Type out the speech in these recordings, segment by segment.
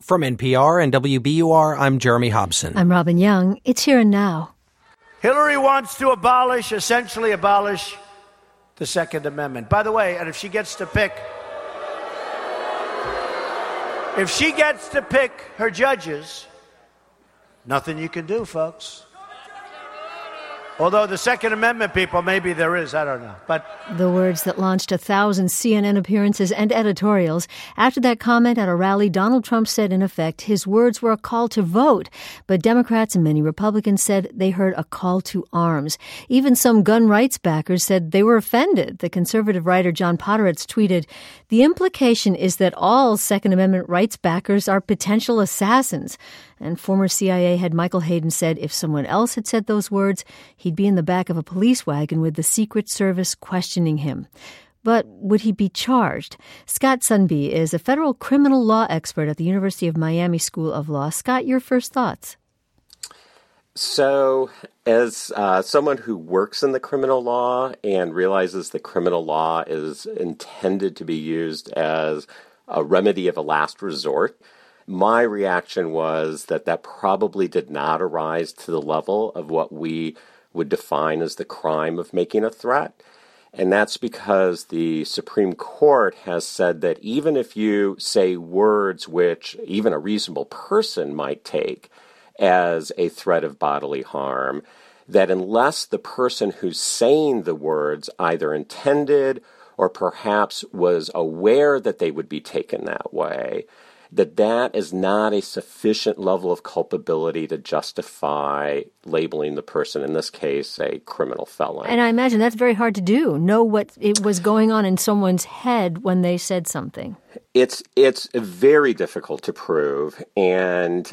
From NPR and WBUR, I'm Jeremy Hobson. I'm Robin Young. It's Here and Now. Hillary wants to essentially abolish the Second Amendment. By the way, and if she gets to pick her judges, nothing you can do, folks. Although the Second Amendment people, maybe there is, I don't know. But the words that launched 1,000 CNN appearances and editorials. After that comment at a rally, Donald Trump said, in effect, his words were a call to vote. But Democrats and many Republicans said they heard a call to arms. Even some gun rights backers said they were offended. The conservative writer John Podhoretz tweeted, "The implication is that all Second Amendment rights backers are potential assassins." And former CIA head Michael Hayden said if someone else had said those words, he'd be in the back of a police wagon with the Secret Service questioning him. But would he be charged? Scott Sunby is a federal criminal law expert at the University of Miami School of Law. Scott, your first thoughts? So, as someone who works in the criminal law and realizes that criminal law is intended to be used as a remedy of a last resort, my reaction was that probably did not arise to the level of what we would define as the crime of making a threat. And that's because the Supreme Court has said that even if you say words which even a reasonable person might take as a threat of bodily harm, that unless the person who's saying the words either intended or perhaps was aware that they would be taken that way, that is not a sufficient level of culpability to justify labeling the person, in this case, a criminal felon. And I imagine that's very hard to do, know what it was going on in someone's head when they said something. It's very difficult to prove, and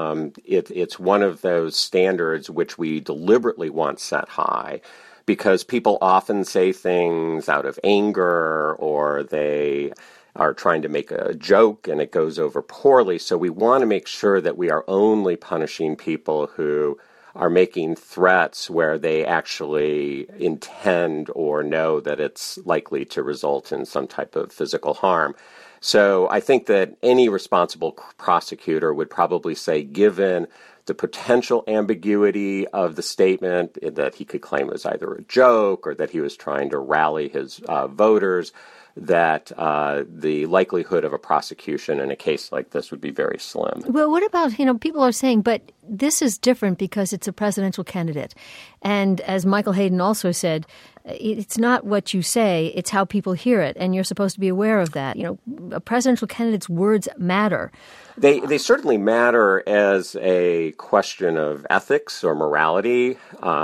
it's one of those standards which we deliberately want set high, because people often say things out of anger or they are trying to make a joke and it goes over poorly. So we want to make sure that we are only punishing people who are making threats where they actually intend or know that it's likely to result in some type of physical harm. So I think that any responsible prosecutor would probably say, given the potential ambiguity of the statement, that he could claim it was either a joke or that he was trying to rally his voters, that the likelihood of a prosecution in a case like this would be very slim. Well, what about, people are saying, but this is different because it's a presidential candidate. And as Michael Hayden also said, it's not what you say, it's how people hear it. And you're supposed to be aware of that. A presidential candidate's words matter. They certainly matter as a question of ethics or morality.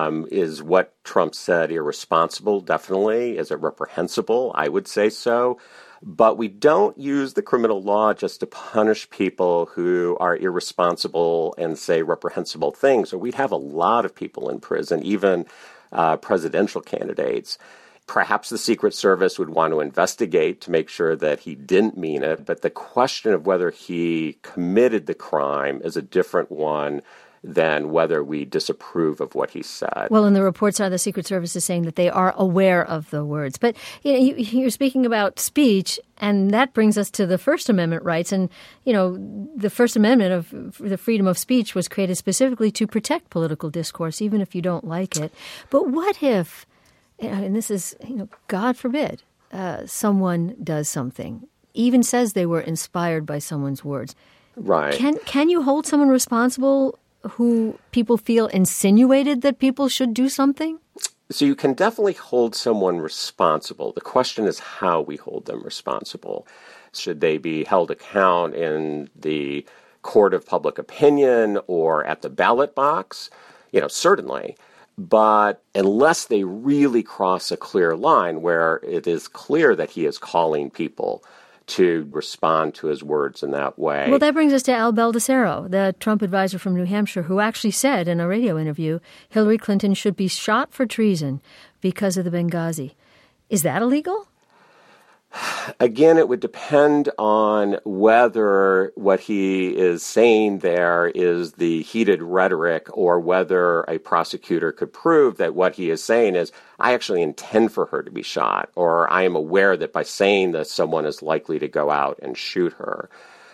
Is what Trump said irresponsible? Definitely. Is it reprehensible? I would say so. But we don't use the criminal law just to punish people who are irresponsible and say reprehensible things. Or we'd have a lot of people in prison, even presidential candidates. Perhaps the Secret Service would want to investigate to make sure that he didn't mean it, but the question of whether he committed the crime is a different one than whether we disapprove of what he said. Well, and the reports are the Secret Service is saying that they are aware of the words. But you're speaking about speech, and that brings us to the First Amendment rights. And, the First Amendment of the freedom of speech was created specifically to protect political discourse, even if you don't like it. But what if, and this is, God forbid, someone does something, even says they were inspired by someone's words. Right. Can you hold someone responsible who people feel insinuated that people should do something? So you can definitely hold someone responsible. The question is how we hold them responsible. Should they be held account in the court of public opinion or at the ballot box? Certainly. But unless they really cross a clear line where it is clear that he is calling people to respond to his words in that way. Well, that brings us to Al Baldessero, the Trump advisor from New Hampshire, who actually said in a radio interview, Hillary Clinton should be shot for treason because of the Benghazi. Is that illegal? Again, it would depend on whether what he is saying there is the heated rhetoric or whether a prosecutor could prove that what he is saying is, I actually intend for her to be shot, or I am aware that by saying this, someone is likely to go out and shoot her.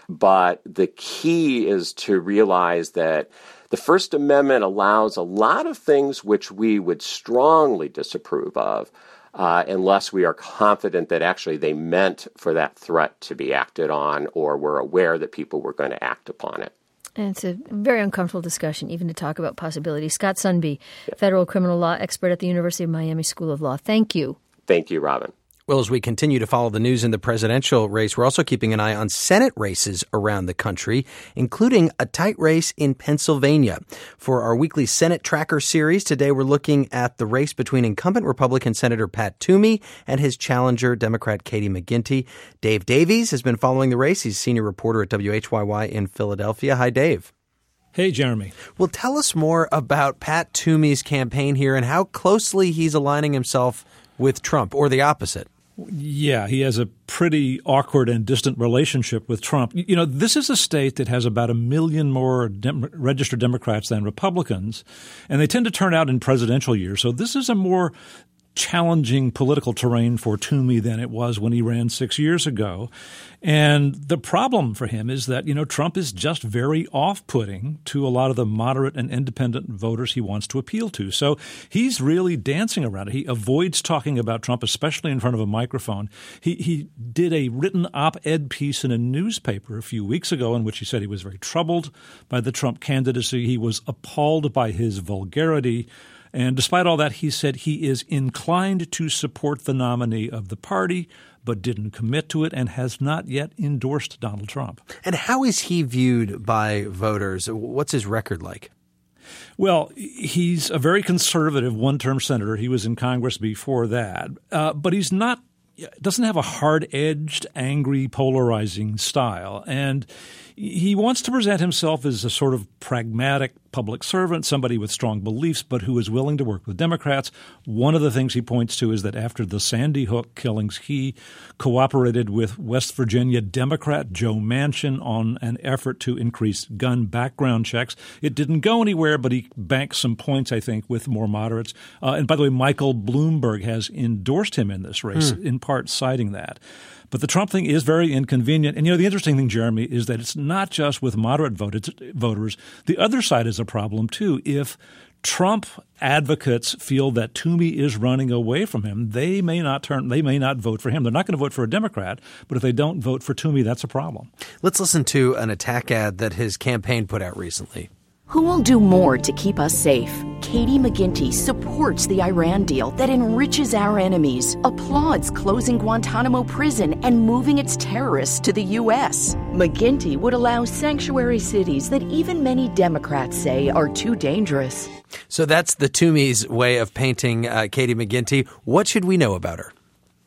But the key is to realize that the First Amendment allows a lot of things which we would strongly disapprove of unless we are confident that actually they meant for that threat to be acted on or were aware that people were going to act upon it. And it's a very uncomfortable discussion, even to talk about possibilities. Scott Sunby, federal criminal law expert at the University of Miami School of Law. Thank you. Thank you, Robin. Well, as we continue to follow the news in the presidential race, we're also keeping an eye on Senate races around the country, including a tight race in Pennsylvania. For our weekly Senate Tracker series, today we're looking at the race between incumbent Republican Senator Pat Toomey and his challenger, Democrat Katie McGinty. Dave Davies has been following the race. He's senior reporter at WHYY in Philadelphia. Hi, Dave. Hey, Jeremy. Well, tell us more about Pat Toomey's campaign here and how closely he's aligning himself with Trump, or the opposite. Yeah, he has a pretty awkward and distant relationship with Trump. You know, this is a state that has about 1 million more registered Democrats than Republicans, and they tend to turn out in presidential years. So this is a more challenging political terrain for Toomey than it was when he ran 6 years ago. And the problem for him is that, Trump is just very off-putting to a lot of the moderate and independent voters he wants to appeal to. So he's really dancing around it. He avoids talking about Trump, especially in front of a microphone. He did a written op-ed piece in a newspaper a few weeks ago in which he said he was very troubled by the Trump candidacy. He was appalled by his vulgarity. And despite all that, he said he is inclined to support the nominee of the party, but didn't commit to it and has not yet endorsed Donald Trump. And how is he viewed by voters? What's his record like? Well, he's a very conservative one-term senator. He was in Congress before that. But he's not – doesn't have a hard-edged, angry, polarizing style. And he wants to present himself as a sort of pragmatic public servant, somebody with strong beliefs, but who is willing to work with Democrats. One of the things he points to is that after the Sandy Hook killings, he cooperated with West Virginia Democrat Joe Manchin on an effort to increase gun background checks. It didn't go anywhere, but he banked some points, I think, with more moderates. And by the way, Michael Bloomberg has endorsed him in this race, in part citing that. But the Trump thing is very inconvenient. And, the interesting thing, Jeremy, is that it's not just with moderate voters. The other side is a problem, too. If Trump advocates feel that Toomey is running away from him, they may not vote for him. They're not going to vote for a Democrat, but if they don't vote for Toomey, that's a problem. Let's listen to an attack ad that his campaign put out recently. Who will do more to keep us safe? Katie McGinty supports the Iran deal that enriches our enemies, applauds closing Guantanamo prison and moving its terrorists to the U.S. McGinty would allow sanctuary cities that even many Democrats say are too dangerous. So that's the Toomey's way of painting Katie McGinty. What should we know about her?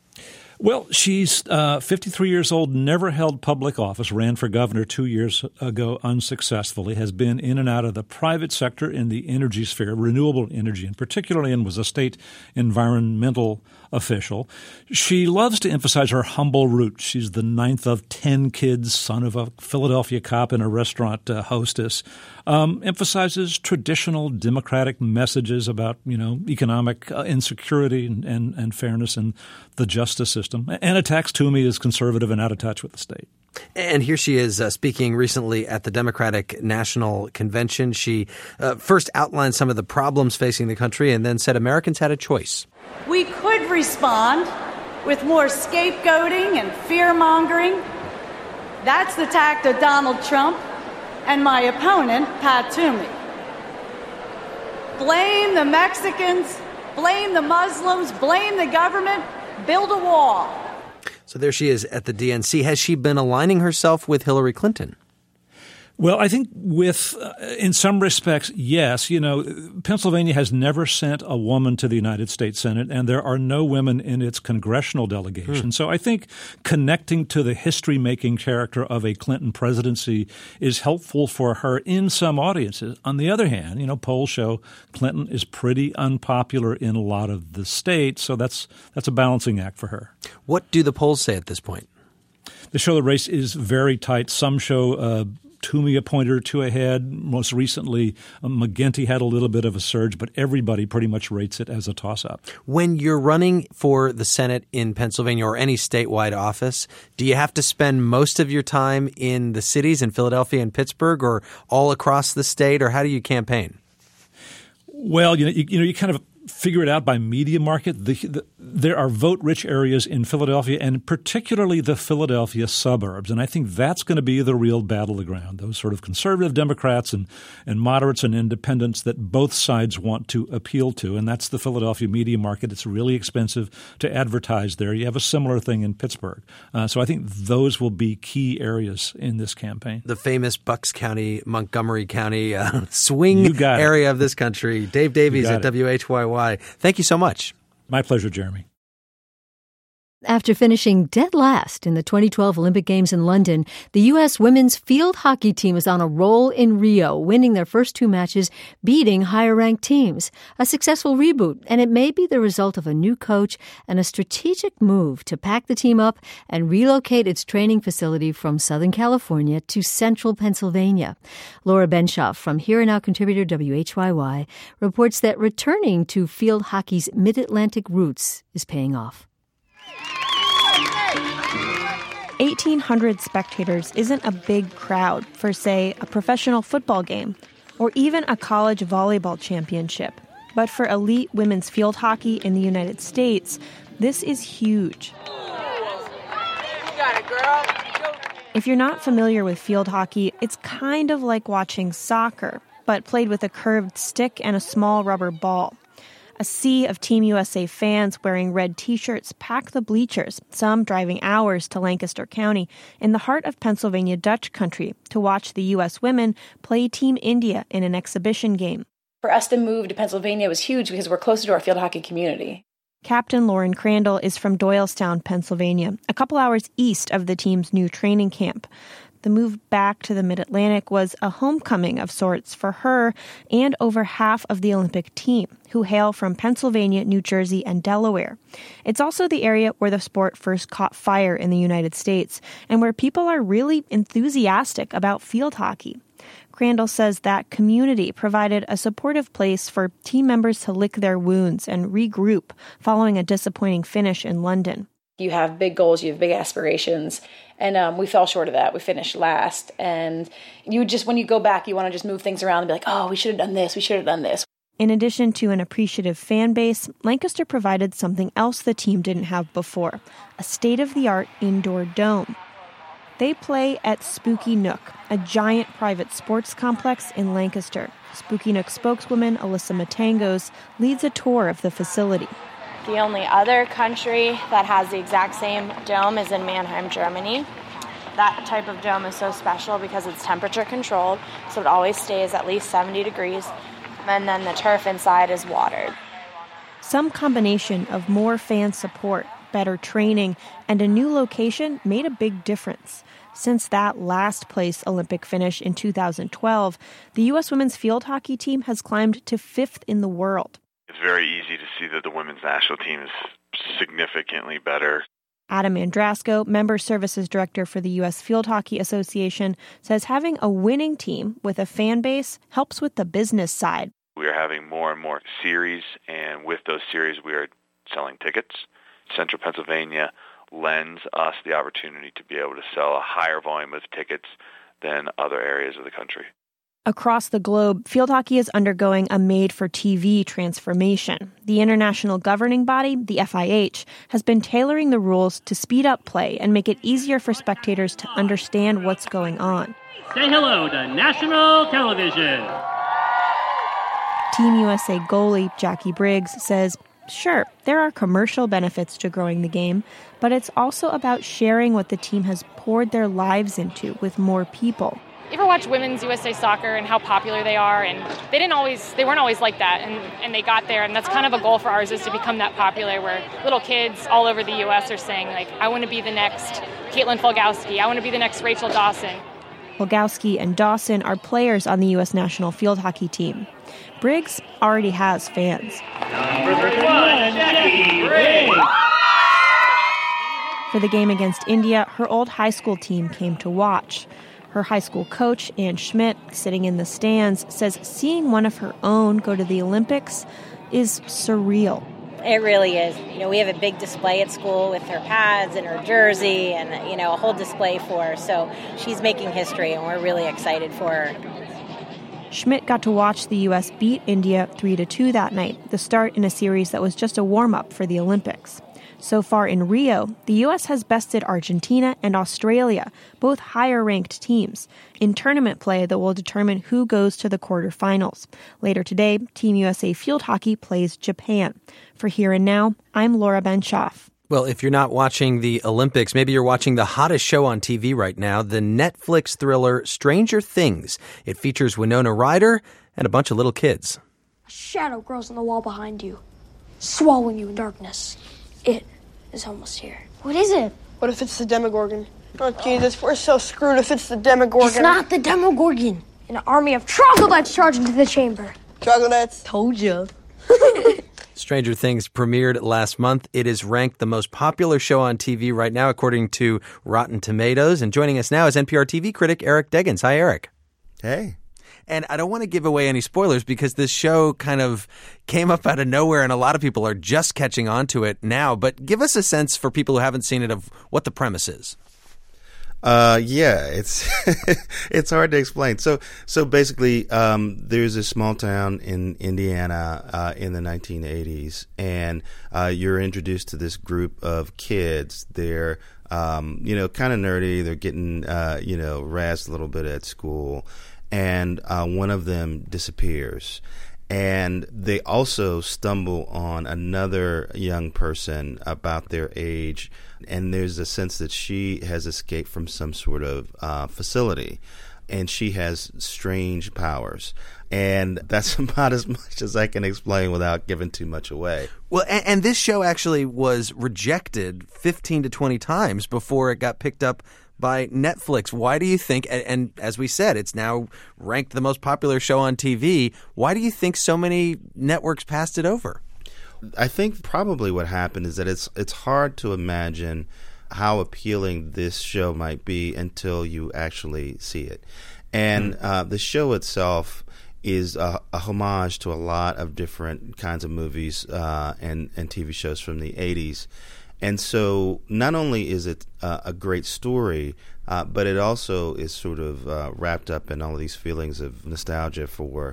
Well, she's 53 years old, never held public office, ran for governor 2 years ago unsuccessfully, has been in and out of the private sector in the energy sphere, renewable energy in particular, and was a state environmental official. She loves to emphasize her humble roots. She's the 9th of 10 kids, son of a Philadelphia cop and a restaurant hostess. Emphasizes traditional democratic messages about, economic insecurity and fairness in the justice system, and attacks Toomey as conservative and out of touch with the state. And here she is speaking recently at the Democratic National Convention. She first outlined some of the problems facing the country and then said Americans had a choice. We could respond with more scapegoating and fear-mongering. That's the tact of Donald Trump and my opponent, Pat Toomey. Blame the Mexicans, blame the Muslims, blame the government, build a wall. So there she is at the DNC. Has she been aligning herself with Hillary Clinton? Well, I think in some respects, yes. Pennsylvania has never sent a woman to the United States Senate, and there are no women in its congressional delegation. So I think connecting to the history-making character of a Clinton presidency is helpful for her in some audiences. On the other hand, polls show Clinton is pretty unpopular in a lot of the states, so that's a balancing act for her. What do the polls say at this point? They show the race is very tight. Some show Toomey a point or two ahead. Most recently, McGuinty had a little bit of a surge, but everybody pretty much rates it as a toss-up. When you're running for the Senate in Pennsylvania or any statewide office, do you have to spend most of your time in the cities in Philadelphia and Pittsburgh or all across the state, or how do you campaign? Well, you kind of figure it out by media market. There are vote-rich areas in Philadelphia, and particularly the Philadelphia suburbs. And I think that's going to be the real battleground, those sort of conservative Democrats and moderates and independents that both sides want to appeal to. And that's the Philadelphia media market. It's really expensive to advertise there. You have a similar thing in Pittsburgh. So I think those will be key areas in this campaign. The famous Bucks County, Montgomery County swing area of this country. Dave Davies at WHYY. Thank you so much. My pleasure, Jeremy. After finishing dead last in the 2012 Olympic Games in London, the U.S. women's field hockey team is on a roll in Rio, winning their first two matches, beating higher-ranked teams. A successful reboot, and it may be the result of a new coach and a strategic move to pack the team up and relocate its training facility from Southern California to central Pennsylvania. Laura Benshoff from Here and Now contributor WHYY reports that returning to field hockey's mid-Atlantic roots is paying off. 1,800 spectators isn't a big crowd for, say, a professional football game or even a college volleyball championship. But for elite women's field hockey in the United States, this is huge. You got it, girl. If you're not familiar with field hockey, it's kind of like watching soccer, but played with a curved stick and a small rubber ball. A sea of Team USA fans wearing red T-shirts pack the bleachers, some driving hours to Lancaster County in the heart of Pennsylvania Dutch country to watch the U.S. women play Team India in an exhibition game. For us to move to Pennsylvania was huge because we're closer to our field hockey community. Captain Lauren Crandall is from Doylestown, Pennsylvania, a couple hours east of the team's new training camp. The move back to the Mid-Atlantic was a homecoming of sorts for her and over half of the Olympic team, who hail from Pennsylvania, New Jersey, and Delaware. It's also the area where the sport first caught fire in the United States and where people are really enthusiastic about field hockey. Crandall says that community provided a supportive place for team members to lick their wounds and regroup following a disappointing finish in London. You have big goals, you have big aspirations, and we fell short of that. We finished last, and when you go back, you want to just move things around and be like, oh, we should have done this, we should have done this. In addition to an appreciative fan base, Lancaster provided something else the team didn't have before, a state-of-the-art indoor dome. They play at Spooky Nook, a giant private sports complex in Lancaster. Spooky Nook spokeswoman Alyssa Matangos leads a tour of the facility. The only other country that has the exact same dome is in Mannheim, Germany. That type of dome is so special because it's temperature controlled, so it always stays at least 70 degrees, and then the turf inside is watered. Some combination of more fan support, better training, and a new location made a big difference. Since that last place Olympic finish in 2012, the U.S. women's field hockey team has climbed to 5th in the world. It's very easy to see that the women's national team is significantly better. Adam Andrasco, Member Services Director for the U.S. Field Hockey Association, says having a winning team with a fan base helps with the business side. We are having more and more series, and with those series we are selling tickets. Central Pennsylvania lends us the opportunity to be able to sell a higher volume of tickets than other areas of the country. Across the globe, field hockey is undergoing a made-for-TV transformation. The international governing body, the FIH, has been tailoring the rules to speed up play and make it easier for spectators to understand what's going on. Say hello to national television. Team USA goalie Jackie Briggs says, sure, there are commercial benefits to growing the game, but it's also about sharing what the team has poured their lives into with more people. You ever watch women's USA soccer and how popular they are? And they weren't always like that, and they got there. And that's kind of a goal for ours, is to become that popular, where little kids all over the U.S. are saying, like, I want to be the next Caitlin Fulgowski. I want to be the next Rachel Dawson. Fulgowski and Dawson are players on the U.S. national field hockey team. Briggs already has fans. Number 31, Jackie Briggs. For the game against India, her old high school team came to watch. Her high school coach, Ann Schmidt, sitting in the stands, says seeing one of her own go to the Olympics is surreal. It really is. We have a big display at school with her pads and her jersey and, a whole display for her. So she's making history, and we're really excited for her. Schmidt got to watch the U.S. beat India 3-2 that night, the start in a series that was just a warm-up for the Olympics. So far in Rio, the U.S. has bested Argentina and Australia, both higher-ranked teams, in tournament play that will determine who goes to the quarterfinals. Later today, Team USA Field Hockey plays Japan. For Here and Now, I'm Laura Benshoff. Well, if you're not watching the Olympics, maybe you're watching the hottest show on TV right now, the Netflix thriller Stranger Things. It features Winona Ryder and a bunch of little kids. A shadow grows on the wall behind you, swallowing you in darkness. It is almost here. What is it? What if it's the Demogorgon? Oh, Jesus, we're so screwed if it's the Demogorgon. It's not the Demogorgon. An army of troglodytes charged into the chamber. Troglodytes? Told you. Stranger Things premiered last month. It is ranked the most popular show on TV right now, according to Rotten Tomatoes. And joining us now is NPR TV critic Eric Deggans. Hi, Eric. Hey. And I don't want to give away any spoilers because this show kind of came up out of nowhere and a lot of people are just catching on to it now. But give us a sense for people who haven't seen it of what the premise is. Yeah, it's it's hard to explain. So basically, there's a small town in Indiana in the 1980s, and you're introduced to this group of kids. They're kind of nerdy. They're getting razzed a little bit at school. And one of them disappears. And they also stumble on another young person about their age. And there's a sense that she has escaped from some sort of facility. And she has strange powers. And that's about as much as I can explain without giving too much away. Well, and this show actually was rejected 15 to 20 times before it got picked up by Netflix. Why do you think, and as we said, it's now ranked the most popular show on TV, why do you think so many networks passed it over? I think probably what happened is that it's hard to imagine how appealing this show might be until you actually see it. And the show itself is a homage to a lot of different kinds of movies and TV shows from the 80s. And so not only is it a great story, but it also is sort of wrapped up in all of these feelings of nostalgia for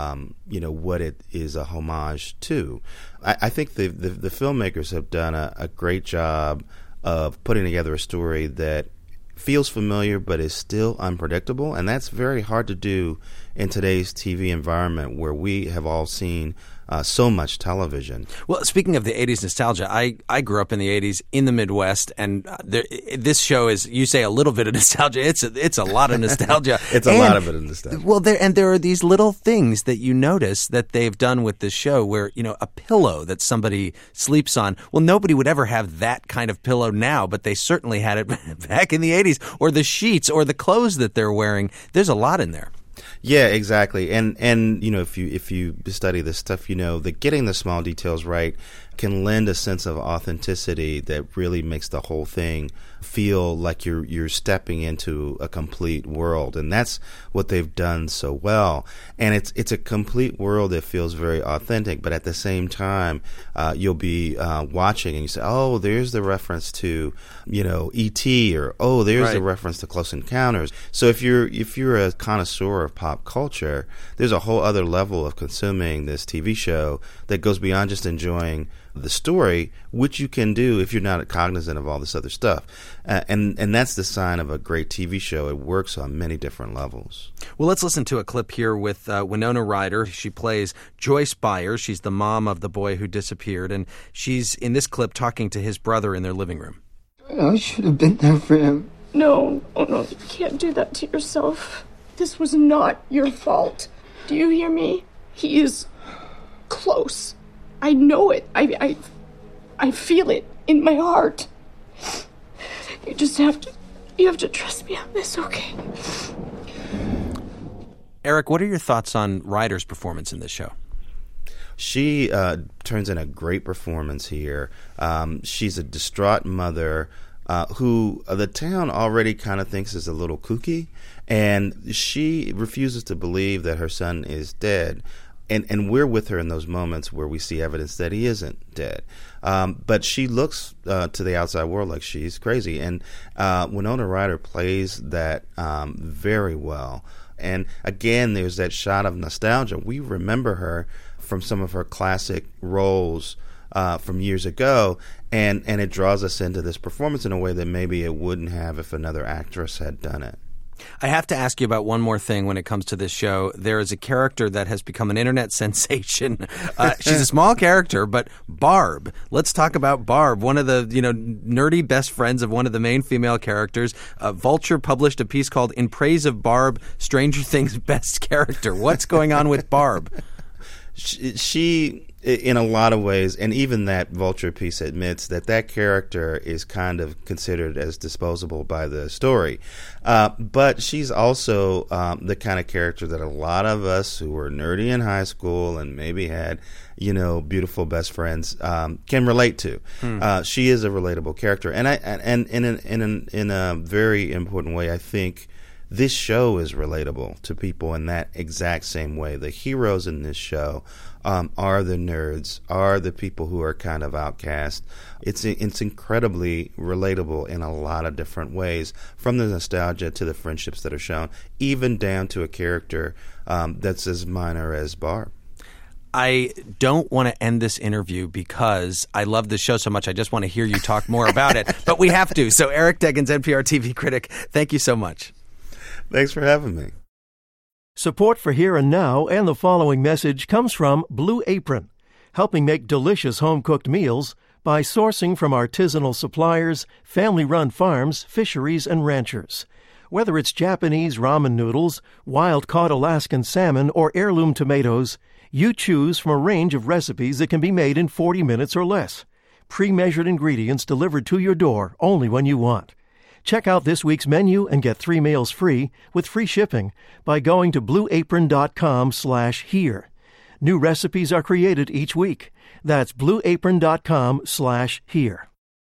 what it is a homage to. I think the filmmakers have done a great job of putting together a story that feels familiar but is still unpredictable, and that's very hard to do in today's TV environment where we have all seen so much television. Well, speaking of the 80s nostalgia, I grew up in the 80s in the Midwest, and this show is, you say a little bit of nostalgia, it's a lot of nostalgia. It's a lot of it in nostalgia. Well, there are these little things that you notice that they've done with this show where, a pillow that somebody sleeps on. Well, nobody would ever have that kind of pillow now, but they certainly had it back in the 80s. Or the sheets or the clothes that they're wearing. There's a lot in there. Yeah, exactly. And if you study this stuff, that getting the small details right can lend a sense of authenticity that really makes the whole thing feel like you're stepping into a complete world. And that's what they've done so well. And it's a complete world that feels very authentic, but at the same time, you'll be watching and you say, oh, there's the reference to, E.T. or, oh, there's the reference to Close Encounters. So if you're a connoisseur of pop culture, there's a whole other level of consuming this TV show that goes beyond just enjoying the story, which you can do if you're not cognizant of all this other stuff. And that's the sign of a great TV show. It works on many different levels. Well, let's listen to a clip here with Winona Ryder. She plays Joyce Byers. She's the mom of the boy who disappeared. And she's in this clip talking to his brother in their living room. I should have been there for him. No, you can't do that to yourself. This was not your fault. Do you hear me? He is close. I know it. I feel it in my heart. You just have to trust me on this, okay? Eric, what are your thoughts on Ryder's performance in this show? She turns in a great performance here. She's a distraught mother who the town already kind of thinks is a little kooky, and she refuses to believe that her son is dead. And we're with her in those moments where we see evidence that he isn't dead. But she looks to the outside world like she's crazy. And Winona Ryder plays that very well. And again, there's that shot of nostalgia. We remember her from some of her classic roles from years ago. And it draws us into this performance in a way that maybe it wouldn't have if another actress had done it. I have to ask you about one more thing when it comes to this show. There is a character that has become an internet sensation. She's a small character, but Barb. Let's talk about Barb, one of the nerdy best friends of one of the main female characters. Vulture published a piece called "In Praise of Barb, Stranger Things' Best Character." What's going on with Barb? She in a lot of ways, and even that Vulture piece admits that character is kind of considered as disposable by the story. But she's also the kind of character that a lot of us who were nerdy in high school and maybe had, beautiful best friends can relate to. She is a relatable character, and in a very important way, I think this show is relatable to people in that exact same way. The heroes in this show are the nerds, are the people who are kind of outcast. It's incredibly relatable in a lot of different ways, from the nostalgia to the friendships that are shown, even down to a character that's as minor as Barb. I don't want to end this interview because I love this show so much. I just want to hear you talk more about it, but we have to. So Eric Deggans, NPR TV critic, thank you so much. Thanks for having me. Support for Here and Now and the following message comes from Blue Apron, helping make delicious home-cooked meals by sourcing from artisanal suppliers, family-run farms, fisheries, and ranchers. Whether it's Japanese ramen noodles, wild-caught Alaskan salmon, or heirloom tomatoes, you choose from a range of recipes that can be made in 40 minutes or less. Pre-measured ingredients delivered to your door only when you want. Check out this week's menu and get 3 meals free with free shipping by going to blueapron.com/here. New recipes are created each week. That's blueapron.com/here.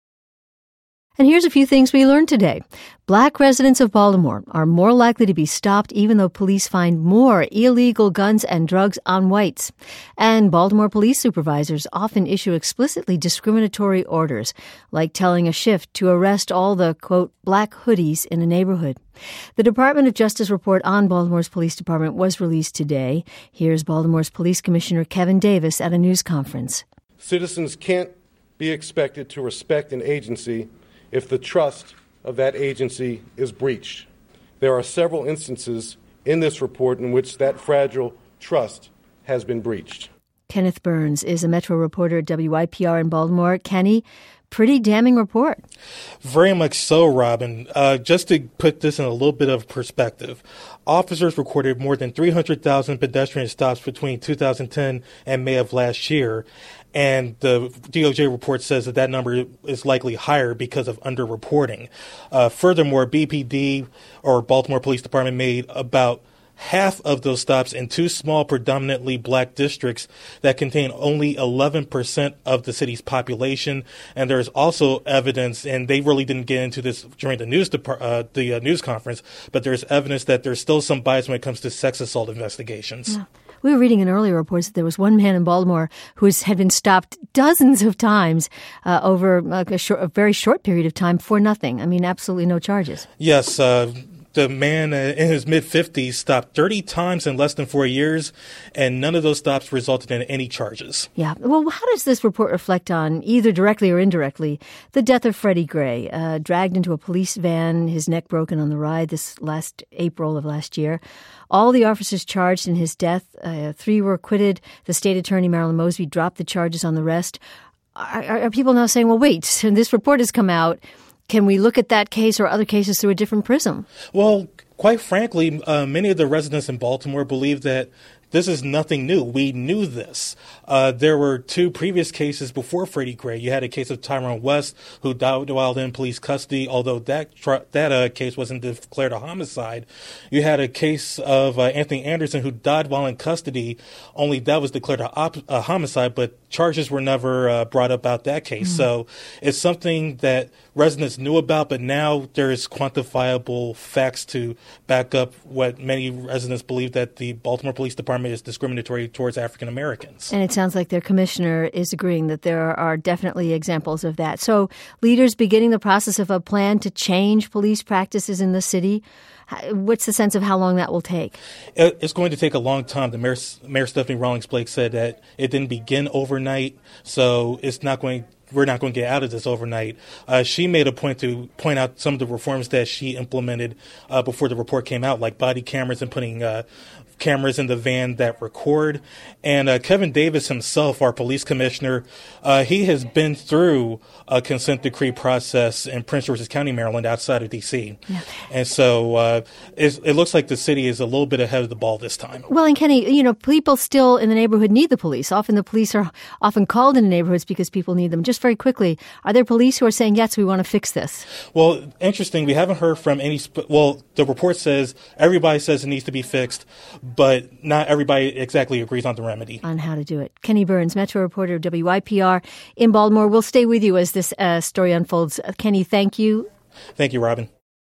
And here's a few things we learned today. Black residents of Baltimore are more likely to be stopped even though police find more illegal guns and drugs on whites. And Baltimore police supervisors often issue explicitly discriminatory orders, like telling a shift to arrest all the, quote, black hoodies in a neighborhood. The Department of Justice report on Baltimore's police department was released today. Here's Baltimore's Police Commissioner Kevin Davis at a news conference. Citizens can't be expected to respect an agency if the trust of that agency is breached. There are several instances in this report in which that fragile trust has been breached. Kenneth Burns is a Metro reporter at WYPR in Baltimore. Kenny, pretty damning report. Very much so, Robin. Just to put this in a little bit of perspective, officers recorded more than 300,000 pedestrian stops between 2010 and May of last year. And the DOJ report says that number is likely higher because of underreporting. Furthermore, BPD, or Baltimore Police Department, made about half of those stops in 2 small, predominantly black districts that contain only 11% of the city's population. And there's also evidence, and they really didn't get into this during the news conference, but there's evidence that there's still some bias when it comes to sex assault investigations. Yeah. We were reading in earlier reports that there was one man in Baltimore who had been stopped dozens of times over a very short period of time for nothing. I mean, absolutely no charges. Yes, the man in his mid-50s stopped 30 times in less than 4 years, and none of those stops resulted in any charges. Yeah. Well, how does this report reflect on, either directly or indirectly, the death of Freddie Gray, dragged into a police van, his neck broken on the ride this last April of last year? All the officers charged in his death, 3 were acquitted. The state attorney, Marilyn Mosby, dropped the charges on the rest. Are people now saying, well, wait, this report has come out. Can we look at that case or other cases through a different prism? Well, quite frankly, many of the residents in Baltimore believe that this is nothing new. We knew this. There were 2 previous cases before Freddie Gray. You had a case of Tyrone West, who died while in police custody, although that case wasn't declared a homicide. You had a case of Anthony Anderson, who died while in custody, only that was declared a homicide, but charges were never brought up about that case. So it's something that residents knew about, but now there is quantifiable facts to back up what many residents believe, that the Baltimore Police Department is discriminatory towards African Americans. And it sounds like their commissioner is agreeing that there are definitely examples of that. So leaders beginning the process of a plan to change police practices in the city. What's the sense of how long that will take? It's going to take a long time. The Mayor Stephanie Rawlings Blake said that it didn't begin overnight, so we're not going to get out of this overnight. She made a point to point out some of the reforms that she implemented before the report came out, like body cameras and putting cameras in the van that record. And Kevin Davis himself, our police commissioner, he has been through a consent decree process in Prince George's County, Maryland, outside of D.C. Yeah. And so it looks like the city is a little bit ahead of the ball this time. Well, and Kenny, people still in the neighborhood need the police. Often the police are often called into neighborhoods because people need them. Just very quickly, are there police who are saying, yes, we want to fix this? Well, interesting. We haven't heard from any the report says everybody says it needs to be fixed, but not everybody exactly agrees on the remedy. On how to do it. Kenny Burns, Metro reporter, WYPR in Baltimore. We'll stay with you as this story unfolds. Kenny, thank you. Thank you, Robin.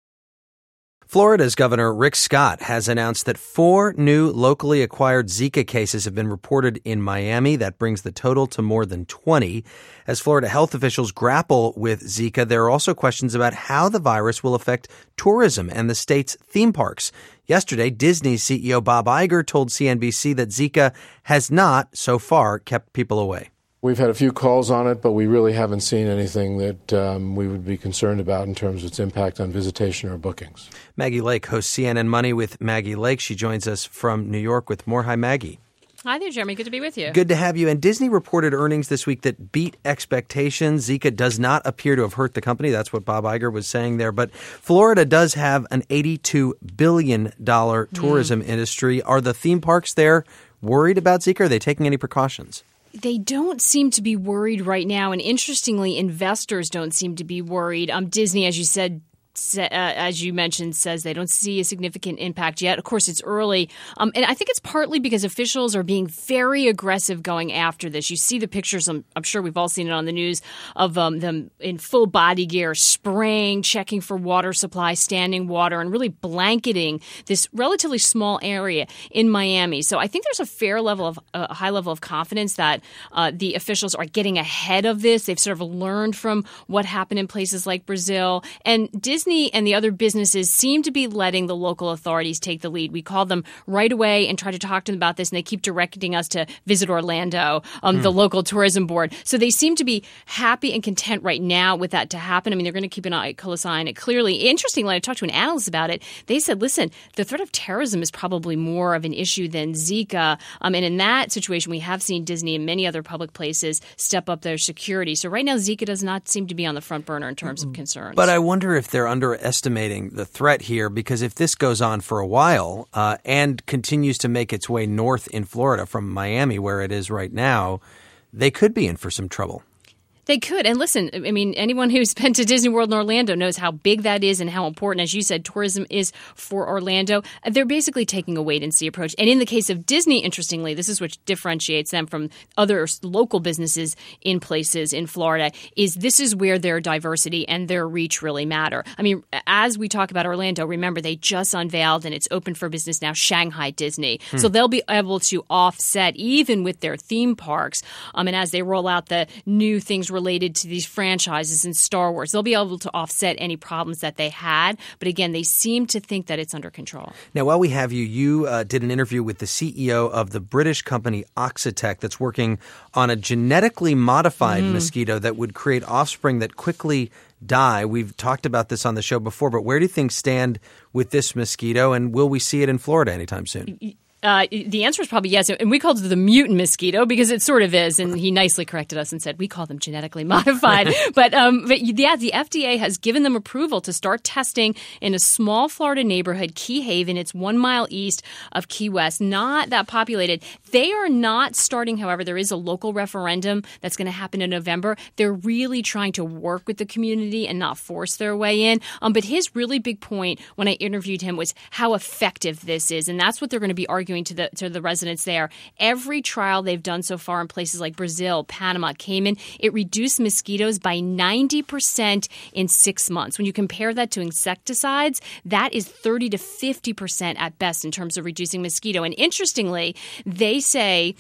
Florida's Governor Rick Scott has announced that 4 new locally acquired Zika cases have been reported in Miami. That brings the total to more than 20. As Florida health officials grapple with Zika, there are also questions about how the virus will affect tourism and the state's theme parks. Yesterday, Disney CEO Bob Iger told CNBC that Zika has not, so far, kept people away. We've had a few calls on it, but we really haven't seen anything that we would be concerned about in terms of its impact on visitation or bookings. Maggie Lake hosts CNN Money with Maggie Lake. She joins us from New York with more. Hi, Maggie. Hi there, Jeremy. Good to be with you. Good to have you. And Disney reported earnings this week that beat expectations. Zika does not appear to have hurt the company. That's what Bob Iger was saying there. But Florida does have an $82 billion tourism industry. Are the theme parks there worried about Zika? Are they taking any precautions? They don't seem to be worried right now. And interestingly, investors don't seem to be worried. Disney, as you said, as you mentioned, says they don't see a significant impact yet. Of course, it's early. And I think it's partly because officials are being very aggressive going after this. You see the pictures, I'm sure we've all seen it on the news, of them in full body gear, spraying, checking for water supply, standing water, and really blanketing this relatively small area in Miami. So I think there's a high level of confidence that the officials are getting ahead of this. They've sort of learned from what happened in places like Brazil. And Disney and the other businesses seem to be letting the local authorities take the lead. We called them right away and tried to talk to them about this, and they keep directing us to Visit Orlando, the local tourism board. So they seem to be happy and content right now with that to happen. I mean, they're going to keep a close eye on it clearly. Interestingly, I talked to an analyst about it. They said, listen, the threat of terrorism is probably more of an issue than Zika. And in that situation, we have seen Disney and many other public places step up their security. So right now, Zika does not seem to be on the front burner in terms of concerns. But I wonder if they're underestimating the threat here, because if this goes on for a while and continues to make its way north in Florida from Miami, where it is right now, they could be in for some trouble. They could. And listen, I mean, anyone who's been to Disney World in Orlando knows how big that is and how important, as you said, tourism is for Orlando. They're basically taking a wait-and-see approach. And in the case of Disney, interestingly, this is what differentiates them from other local businesses in places in Florida, is this is where their diversity and their reach really matter. I mean, as we talk about Orlando, remember, they just unveiled, and it's open for business now, Shanghai Disney. So they'll be able to offset, even with their theme parks, and as they roll out the new things related to these franchises in Star Wars. They'll be able to offset any problems that they had. But again, they seem to think that it's under control. Now, while we have you, you did an interview with the CEO of the British company Oxitec that's working on a genetically modified mosquito that would create offspring that quickly die. We've talked about this on the show before, but where do things stand with this mosquito, and will we see it in Florida anytime soon? The answer is probably yes. And we called it the mutant mosquito because it sort of is. And he nicely corrected us and said, we call them genetically modified. But yeah, the FDA has given them approval to start testing in a small Florida neighborhood, Key Haven. It's 1 mile east of Key West, not that populated. They are not starting, however, there is a local referendum that's going to happen in November. They're really trying to work with the community and not force their way in. But his really big point when I interviewed him was how effective this is. And that's what they're going to be arguing to the residents there. Every trial they've done so far in places like Brazil, Panama, Cayman, it reduced mosquitoes by 90% in 6 months. When you compare that to insecticides, that is 30 to 50% at best in terms of reducing mosquito. And interestingly, they say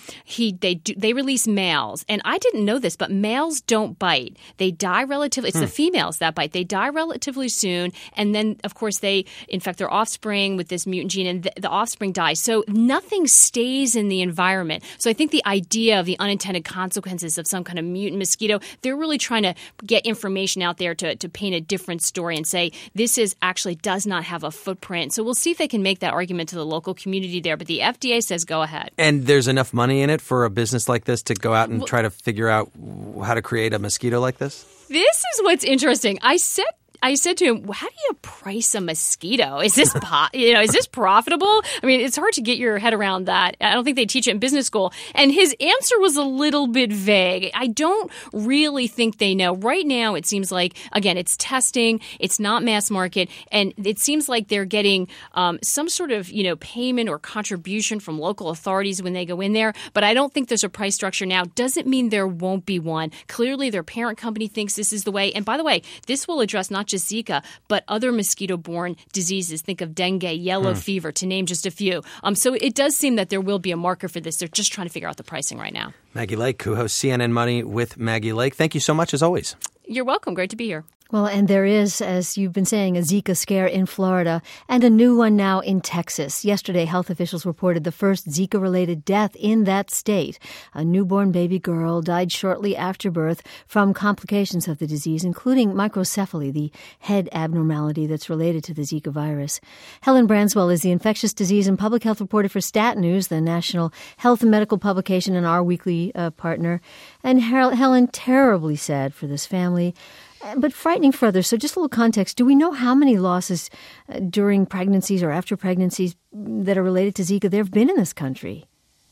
they release males. And I didn't know this, but males don't bite. They die relatively. It's the females that bite. They die relatively soon. And then, of course, they infect their offspring with this mutant gene, and the offspring dies. So nothing stays in the environment. So I think the idea of the unintended consequences of some kind of mutant mosquito, they're really trying to get information out there to paint a different story and say this is actually does not have a footprint. So we'll see if they can make that argument to the local community there. But the FDA says go ahead. And there's enough money in it for a business like this to go out and try to figure out how to create a mosquito like this? This is what's interesting. I said to him, how do you price a mosquito? Is this is this profitable? I mean, it's hard to get your head around that. I don't think they teach it in business school. And his answer was a little bit vague. I don't really think they know. Right now, it seems like, again, it's testing. It's not mass market. And it seems like they're getting some sort of, payment or contribution from local authorities when they go in there. But I don't think there's a price structure now. Doesn't mean there won't be one. Clearly, their parent company thinks this is the way. And by the way, this will address not just Zika, but other mosquito-borne diseases. Think of dengue, yellow fever, to name just a few. So it does seem that there will be a market for this. They're just trying to figure out the pricing right now. Maggie Lake, who hosts CNN Money with Maggie Lake. Thank you so much, as always. You're welcome. Great to be here. Well, and there is, as you've been saying, a Zika scare in Florida and a new one now in Texas. Yesterday, health officials reported the first Zika-related death in that state. A newborn baby girl died shortly after birth from complications of the disease, including microcephaly, the head abnormality that's related to the Zika virus. Helen Branswell is the infectious disease and public health reporter for Stat News, the national health and medical publication and our weekly partner. And Helen, terribly sad for this family, but frightening for others. So just a little context. Do we know how many losses during pregnancies or after pregnancies that are related to Zika there have been in this country?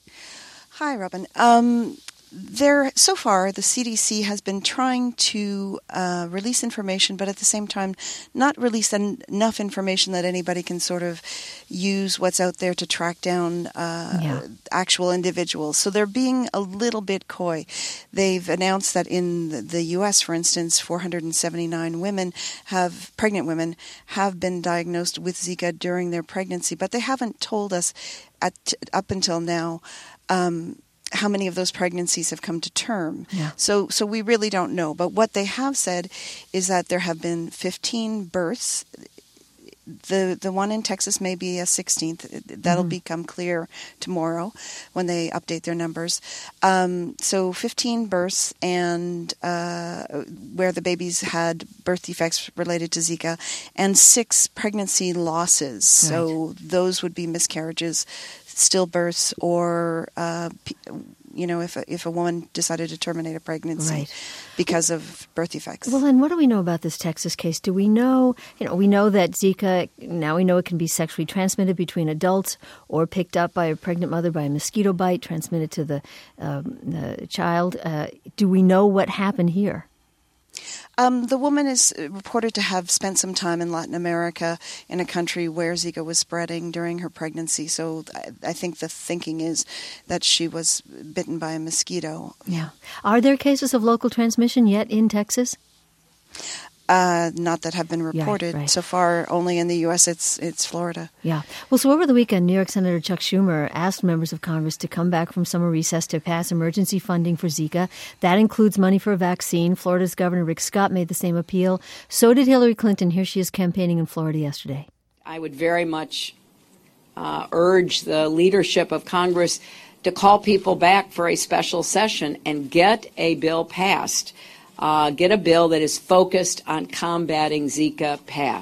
Hi, Robin. So far, the CDC has been trying to release information, but at the same time, not release enough information that anybody can sort of use what's out there to track down actual individuals. So they're being a little bit coy. They've announced that in the U.S., for instance, 479 pregnant women have been diagnosed with Zika during their pregnancy, but they haven't told us up until now how many of those pregnancies have come to term. Yeah. So we really don't know. But what they have said is that there have been 15 births. The one in Texas may be a 16th. That'll become clear tomorrow when they update their numbers. So 15 births and where the babies had birth defects related to Zika, and 6 pregnancy losses. Right. So those would be miscarriages, stillbirths, or if a woman decided to terminate a pregnancy because of birth defects. Well, and what do we know about this Texas case? Do we know, we know that Zika, now we know it can be sexually transmitted between adults or picked up by a pregnant mother by a mosquito bite, transmitted to the child. Do we know what happened here? The woman is reported to have spent some time in Latin America in a country where Zika was spreading during her pregnancy. So I think the thinking is that she was bitten by a mosquito. Yeah. Are there cases of local transmission yet in Texas? Not that have been reported. Right. So far, only in the U.S., it's Florida. Yeah. Well, so over the weekend, New York Senator Chuck Schumer asked members of Congress to come back from summer recess to pass emergency funding for Zika. That includes money for a vaccine. Florida's Governor Rick Scott made the same appeal. So did Hillary Clinton. Here she is campaigning in Florida yesterday. I would very much urge the leadership of Congress to call people back for a special session and get a bill passed. Get a bill that is focused on combating Zika passed.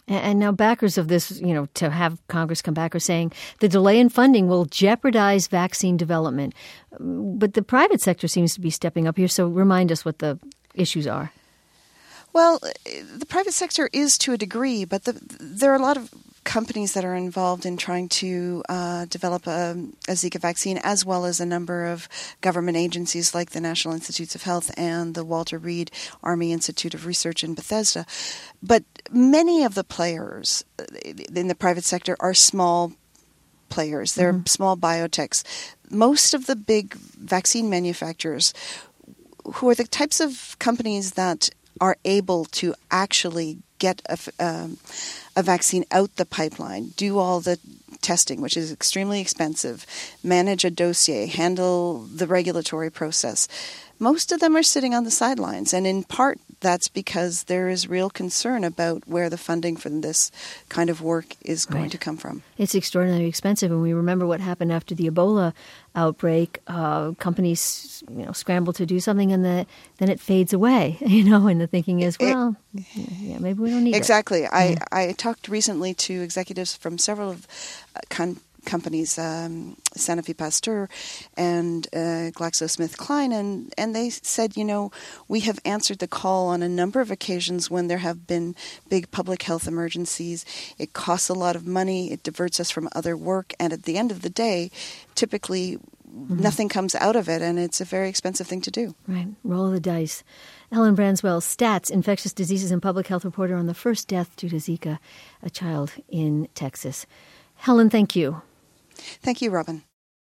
And now backers of this, to have Congress come back, are saying the delay in funding will jeopardize vaccine development. But the private sector seems to be stepping up here. So remind us what the issues are. Well, the private sector is to a degree, but there are a lot of companies that are involved in trying to develop a Zika vaccine, as well as a number of government agencies like the National Institutes of Health and the Walter Reed Army Institute of Research in Bethesda. But many of the players in the private sector are small players. They're small biotechs. Most of the big vaccine manufacturers, who are the types of companies that are able to actually get a vaccine out the pipeline, do all the testing, which is extremely expensive, manage a dossier, handle the regulatory process. Most of them are sitting on the sidelines, and in part that's because there is real concern about where the funding for this kind of work is going to come from. It's extraordinarily expensive, and we remember what happened after the Ebola outbreak. Companies, scramble to do something, and then it fades away. And the thinking is, maybe we don't need it. Exactly. I talked recently to executives from several of companies, Sanofi Pasteur and GlaxoSmithKline, and they said, we have answered the call on a number of occasions when there have been big public health emergencies. It costs a lot of money. It diverts us from other work. And at the end of the day, typically nothing comes out of it, and it's a very expensive thing to do. Right. Roll of the dice. Helen Branswell, Stats, infectious diseases and public health reporter on the first death due to Zika, a child in Texas. Helen, thank you. Thank you, Robin.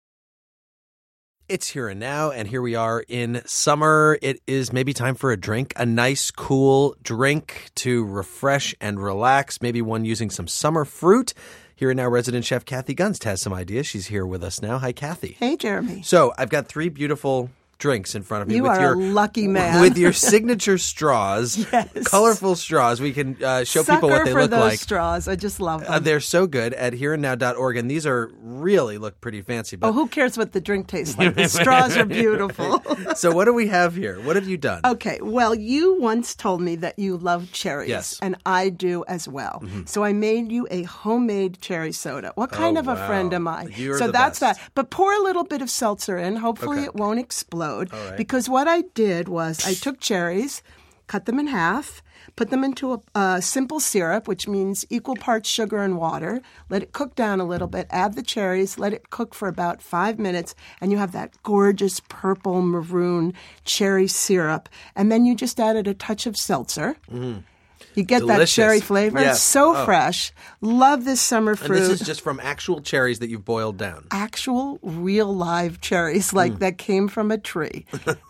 It's here and now, and here we are in summer. It is maybe time for a drink, a nice, cool drink to refresh and relax, maybe one using some summer fruit. Here and now, resident chef Kathy Gunst has some ideas. She's here with us now. Hi, Kathy. Hey, Jeremy. So I've got 3 beautiful drinks in front of me. You are a lucky man. With your signature straws, yes. Colorful straws. We can show people what they look like. Sucker for those straws. I just love them. They're so good at hereandnow.org, and these are really look pretty fancy. But who cares what the drink tastes like? The straws are beautiful. So what do we have here? What have you done? Okay, well, you once told me that you love cherries, yes. And I do as well. Mm-hmm. So I made you a homemade cherry soda. What kind of a friend am I? You're so the that's best. that. But pour a little bit of seltzer in. Hopefully it won't explode. All right. Because what I did was I took cherries, cut them in half, put them into a simple syrup, which means equal parts sugar and water. Let it cook down a little bit. Add the cherries. Let it cook for about 5 minutes. And you have that gorgeous purple maroon cherry syrup. And then you just added a touch of seltzer. Mm. You get Delicious. that cherry flavor. Yes. It's so fresh. Love this summer fruit. And this is just from actual cherries that you've boiled down. Actual, real, live cherries that came from a tree.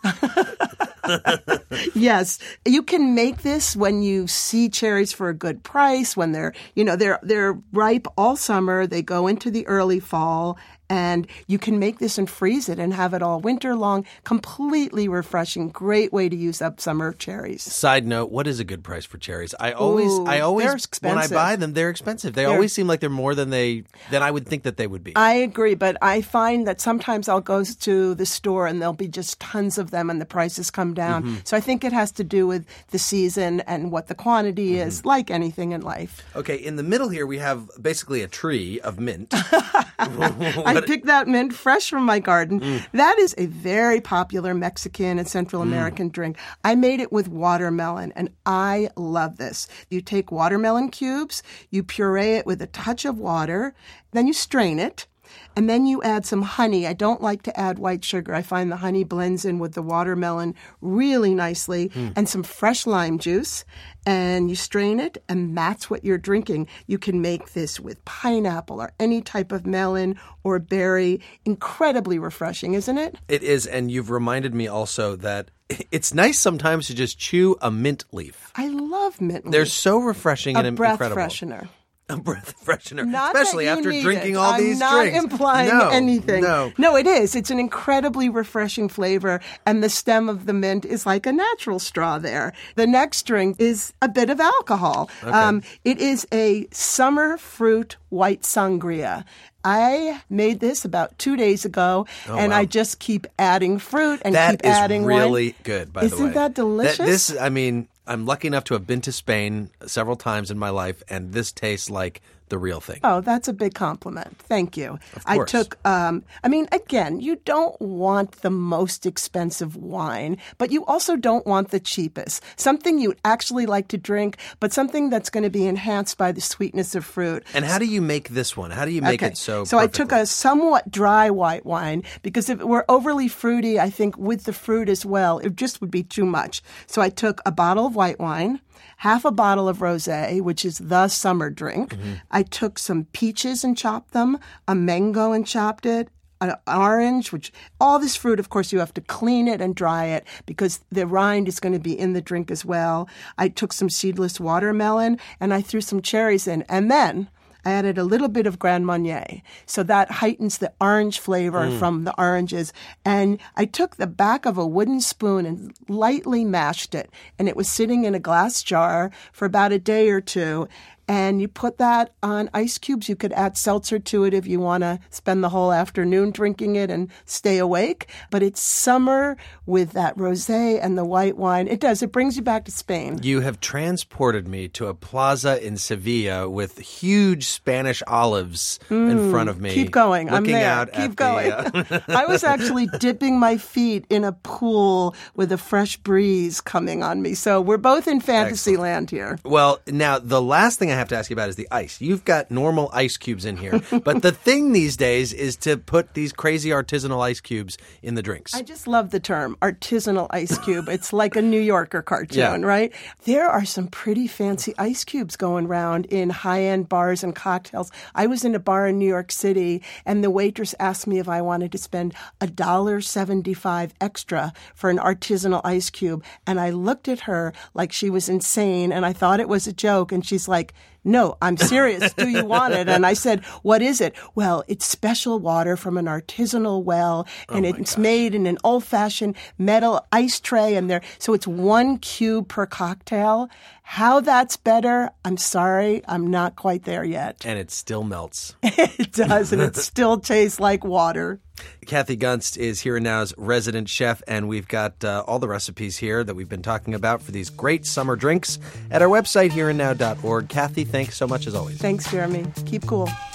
Yes. You can make this when you see cherries for a good price, when they're ripe all summer. They go into the early fall. And you can make this and freeze it and have it all winter long. Completely refreshing. Great way to use up summer cherries. Side note, what is a good price for cherries? I always they're expensive. When I buy them, they're expensive. They always seem like they're more than I would think that they would be. I agree, but I find that sometimes I'll go to the store and there'll be just tons of them and the prices come down. Mm-hmm. So I think it has to do with the season and what the quantity is, like anything in life. Okay, in the middle here we have basically a tree of mint. I picked that mint fresh from my garden. That is a very popular Mexican and Central American drink. I made it with watermelon, and I love this. You take watermelon cubes, you puree it with a touch of water, then you strain it. And then you add some honey. I don't like to add white sugar. I find the honey blends in with the watermelon really nicely. And some fresh lime juice. And you strain it, and that's what you're drinking. You can make this with pineapple or any type of melon or berry. Incredibly refreshing, isn't it? It is, and you've reminded me also that it's nice sometimes to just chew a mint leaf. I love mint leaf. They're so refreshing and incredible. A breath freshener. A breath freshener, not especially after drinking all these drinks. I'm not implying anything. No, it is. It's an incredibly refreshing flavor, and the stem of the mint is like a natural straw there. The next drink is a bit of alcohol. Okay. It is a summer fruit white sangria. I made this about 2 days ago, and wow. I just keep adding fruit and that keep adding wine. That is really good, by the way. Isn't that delicious? I'm lucky enough to have been to Spain several times in my life, and this tastes like the real thing. Oh, that's a big compliment. Thank you. Of course. I took, again, you don't want the most expensive wine, but you also don't want the cheapest. Something you'd actually like to drink, but something that's going to be enhanced by the sweetness of fruit. And how do you make this one? How do you make it so So perfectly? I took a somewhat dry white wine because if it were overly fruity, I think with the fruit as well, it just would be too much. So I took a bottle of white wine, half a bottle of rosé, which is the summer drink. Mm-hmm. I took some peaches and chopped them, a mango and chopped it, an orange, which all this fruit, of course, you have to clean it and dry it because the rind is going to be in the drink as well. I took some seedless watermelon and I threw some cherries in. And then I added a little bit of Grand Marnier. So that heightens the orange flavor from the oranges. And I took the back of a wooden spoon and lightly mashed it. And it was sitting in a glass jar for about a day or two. And you put that on ice cubes. You could add seltzer to it if you want to spend the whole afternoon drinking it and stay awake. But it's summer with that rosé and the white wine. It does. It brings you back to Spain. You have transported me to a plaza in Sevilla with huge Spanish olives in front of me. Keep going. I'm looking there. out Keep at going. I was actually dipping my feet in a pool with a fresh breeze coming on me. So we're both in fantasy land here. Well, now, the last thing I have to ask you about is the ice. You've got normal ice cubes in here, but the thing these days is to put these crazy artisanal ice cubes in the drinks. I just love the term artisanal ice cube. It's like a New Yorker cartoon, right? There are some pretty fancy ice cubes going around in high-end bars and cocktails. I was in a bar in New York City, and the waitress asked me if I wanted to spend $1.75 extra for an artisanal ice cube, and I looked at her like she was insane, and I thought it was a joke, and she's like, "No, I'm serious. Do you want it?" And I said, "What is it?" "Well, it's special water from an artisanal well, and it's made in an old-fashioned metal ice tray, and so it's 1 cube per cocktail. How that's better, I'm sorry, I'm not quite there yet." And it still melts. It does, and it still tastes like water. Kathy Gunst is Here and Now's resident chef, and we've got all the recipes here that we've been talking about for these great summer drinks at our website, hereandnow.org. Kathy, thanks so much as always. Thanks, Jeremy. Keep cool.